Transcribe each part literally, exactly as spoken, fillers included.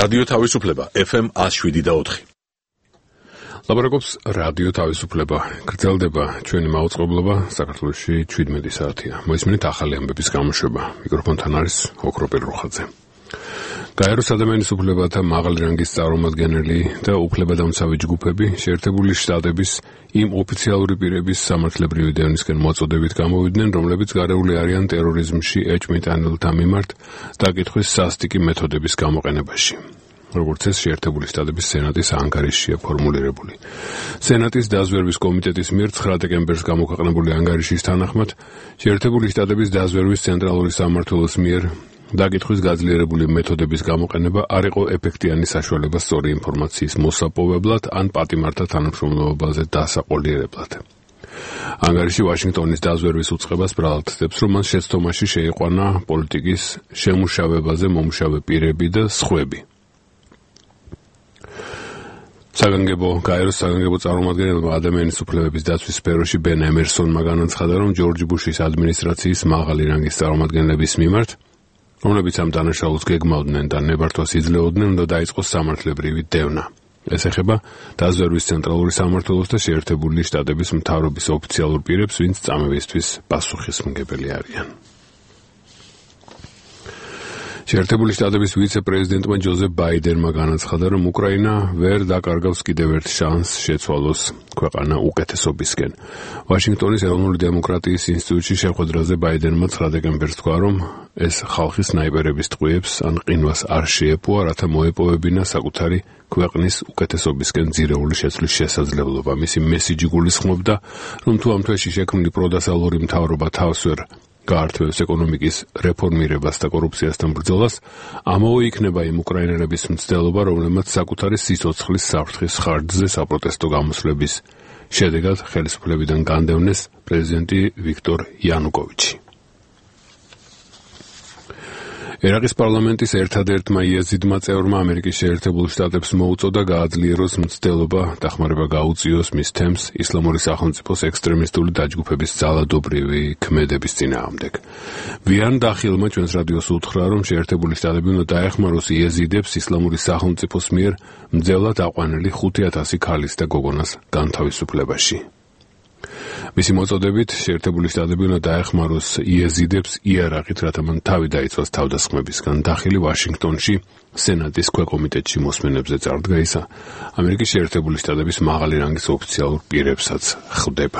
რადიო თავისუფლება ეფ ემ one oh seven და four. ლაბორატორიებს რადიო თავისუფლება გრძელდება ჩვენი მაუწყებლობა საქართველოში seventeen საათია. მოისმინეთ ახალი ამბების გამოშვება. მიკროფონთან არის ოქროპირ რუხაძე. გაეროს ადამიანის უფლებათა მაღალი რანგის წარმომადგენელი და უფლებადამცავი ჯგუფები შეერთებული შტატების იმ ოფიციალური პირების სამართლებრივი დევნისკენ მოწოდებით გამოვიდნენ, რომლებიც გარეული არიან ტერორიზმში ეჭვმიტანილთა მიმართ დაკითხვის სასტიკი მეთოდების გამოყენებაში. როგორც ეს შეერთებული შტატების სენატის ანგარიშია ფორმულირებული. სენატის დაზვერვის კომიტეტის მიერ nine დეკემბერს გამოქვეყნებული ანგარიშის თანახმად, შეერთებული შტატების დაზვერვის ცენტრალური სამმართველოს მიერ დაკითხვის გაძლიერებული მეთოდების გამოყენება არ იყო ეფექტიანი საშუალება სწორი ინფორმაციის მოსაპოვებლად ან პატიმართა თანამშრომლობაზე დასაყოლიერებლად. ანგარიში ვაშინგტონის დაზვერვის უწყებას ბრალადებს, რომ მან შეცდომაში შეიყვანა პოლიტიკის შემუშავებაზე მომუშავე პირები და სხვები. საგანგებო გაეროს საგანგებო წარმომადგენელმა ადამიანის უფლებების დაცვის სფეროში ბენ ემერსონმა განაცხადა, რომ ჯორჯ ბუშის ადმინისტრაციის მაღალი რანგის წარმომადგენლების მიმართ, რომლებიც ამ დანაშაულს გეგმავდნენ და ნებართვას იძლეოდნენ, უნდა დაიწყოს სამართლებრივი დევნა. ეს ეხება დაზვერვის ცენტრალური სამმართველოს და შეერთებული შტატების მთავრობის ოფიციალურ პირებს, ვინც წამებისთვის პასუხისმგებელი არიან. შეერთებული შტატების ვიცე-პრეზიდენტმა ჯოზეფ ბაიდენმა განაცხადა, რომ უკრაინა ვერ დაკარგავს კიდევ ერთ შანსს შეცვალოს ქვეყანა უკეთესობისკენ. ვაშინგტონის ეროვნული დემოკრატიის ინსტიტუტში შეხვედრაზე ბაიდენმა nine დეკემბერს თქვა, რომ ეს ხალხი სნაიპერების ტყვიებს ან ყინვას არ შეეპოვა, რათა მოეპოვებინა საკუთარი ქვეყნის უკეთესობისკენ ძირეული შეცვლის შესაძლებლობა. მისი მესიჯი გულისხმობდა, რომ თუ ამ თვეში შექმნილი პროდასალური მთავრობა თავს ვერ გაართვევს ეკონომიკის რეფორმირებას და კორუფციასთან ბრძოლას, ამავე იქნება იმ უკრაინელების მცდელობა, რომლებმაც საკუთარი სიცოცხლის საფრთხის ხარჯზე საპროტესტო გამოსვლების შედეგად ხელისუფლებიდან განდევნეს პრეზიდენტი ვიქტორ იანუკოვიჩი. ერაყის პარლამენტის ერთადერთმა იეზიდმა წევრმა ამერიკის შეერთებულ შტატებს მოუწოდა გააძლიეროს მცდელობა დახმარება გაუწიოს მის თემს ისლამური სახელმწიფოს ექსტრემისტული დაჯგუფების ძალადობრივი ქმედების წინააღმდეგ. ვიან დახილმა ჩვენს რადიოს უთხრა, რომ შეერთებული შტატები უნდა დაეხმაროს იეზიდებს ისლამური სახელმწიფოს მიერ მძევლად აყვანილი five thousand ქალის და გოგონას განთავისუფლებაში. მისი მოწოდებით შეერთებული შტატები უნდა დაეხმაროს იეზიდებს იარაღით, რათა მან თავი დაიცვას თავდასხმებისგან. დახილი ვაშინგტონში სენატის ქვეკომიტეტში მოსმენებზე წარდგა, ისა ამერიკის შეერთებული შტატების მაღალი რანგის ოფიციალურ პირებსაც ხვდება.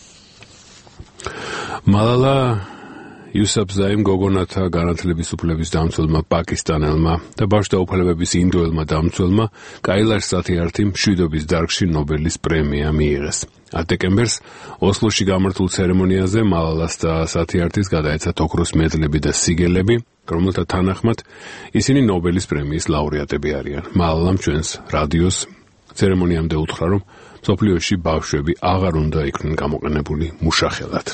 მალალა იუსაფზაიმ გოგონათა განათლების უფლების დამცველმა პაკისტანელმა და ბავშვდაუფლებების ინდოელმა დამცველმა კაილაშ სათიართიმ მშვიდობის დარგში ნობელის პრემია მიიღეს. nine დეკემბერს ოსლოში გამართულ ცერემონიაზე მალალას და სათიართის გადაეცათ ოქროს მედლები და სიგელები, რომელთა თანახმად ისინი ნობელის პრემიის ლაურეატები არიან. მალალამ ჩვენს რადიოს ცერემონიამდე უთხრა, რომ მსოფლიოში ბავშვები აღარ უნდა იქნენ გამოყენებული მუშახელად.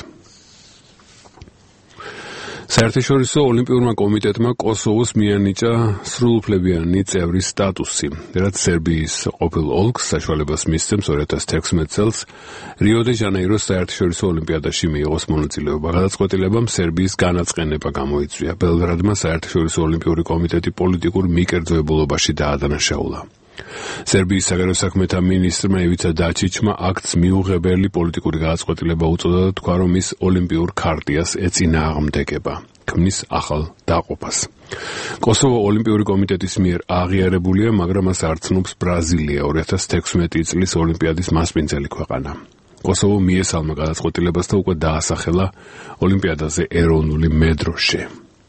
საერთაშორისო ოლიმპიურმა კომიტეტმა კოსოვოს მიანიჭა სრულუფლებიანი წევრის სტატუსი, რაც სერბიის ყოფილ ოლქს საშუალებას მისცემს two thousand sixteen წელს რიო დე ჟანეიროს საერთაშორისო ოლიმპიადაში მიიღოს მონაწილეობა. გადაწყვეტილებამ სერბიის განაწყენება გამოიწვია. ბელგრადმა საერთაშორისო ოლიმპიური კომიტეტი პოლიტიკურ მიკერძოებულობაში დაადანაშაულა. სერბიის საგარეო საქმეთა მინისტრმა ივიცა დაჩიჩმა აქტს მიუღებელი პოლიტიკური გადაწყვეტილება უწოდა და თქვა, რომ ის ოლიმპიურ ქარტიას ეწინააღმდეგება, ქმნის ახალ დაყოფას. კოსოვო ოლიმპიური კომიტეტის მიერ აღიარებულია, მაგრამ მას არ ცნობს ბრაზილია, two thousand sixteen წლის ოლიმპიადის მასპინძელი ქვეყანა. კოსოვო მიესალმა გადაწყვეტილებას და უკვე დაასახელა ოლიმპიადაზე ეროვნული მედროშე.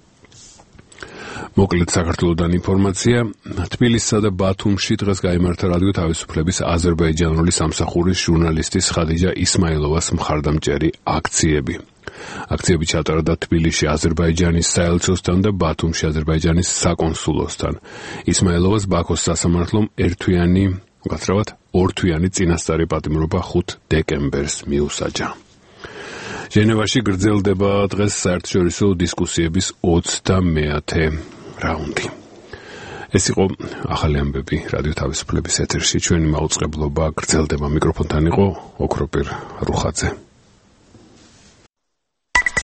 მოკლედ საქართველოდან ინფორმაცია. თბილისსა და ბათუმში დღეს გაიმართა რადიო თავისუფლების აზერბაიჯანული სამსახურის ჟურნალისტის ხადიჯა ისმაილოვას მხარდამჭერი აქციები. აქციები ჩატარდა თბილისში აზერბაიჯანის საელჩოსთან და ბათუმში აზერბაიჯანის საკონსულოსთან. ისმაილოვას ბაქოს სასამართლომ ერთვიანი, უკაცრავად ორთვიანი წინასწარი პატიმრობა five დეკემბერს მიუსაჯა. ჟენევაში გრძელდება დღეს საერთაშორისო დისკუსიების ოცდამეათე რაუნდი. ეს იყო ახალი ამბები რადიო თავისუფლების ეთერში. ჩვენი მაუწყებლობა გრძელდება. მიკროფონთან იყო ოქროპირ რუხაძე.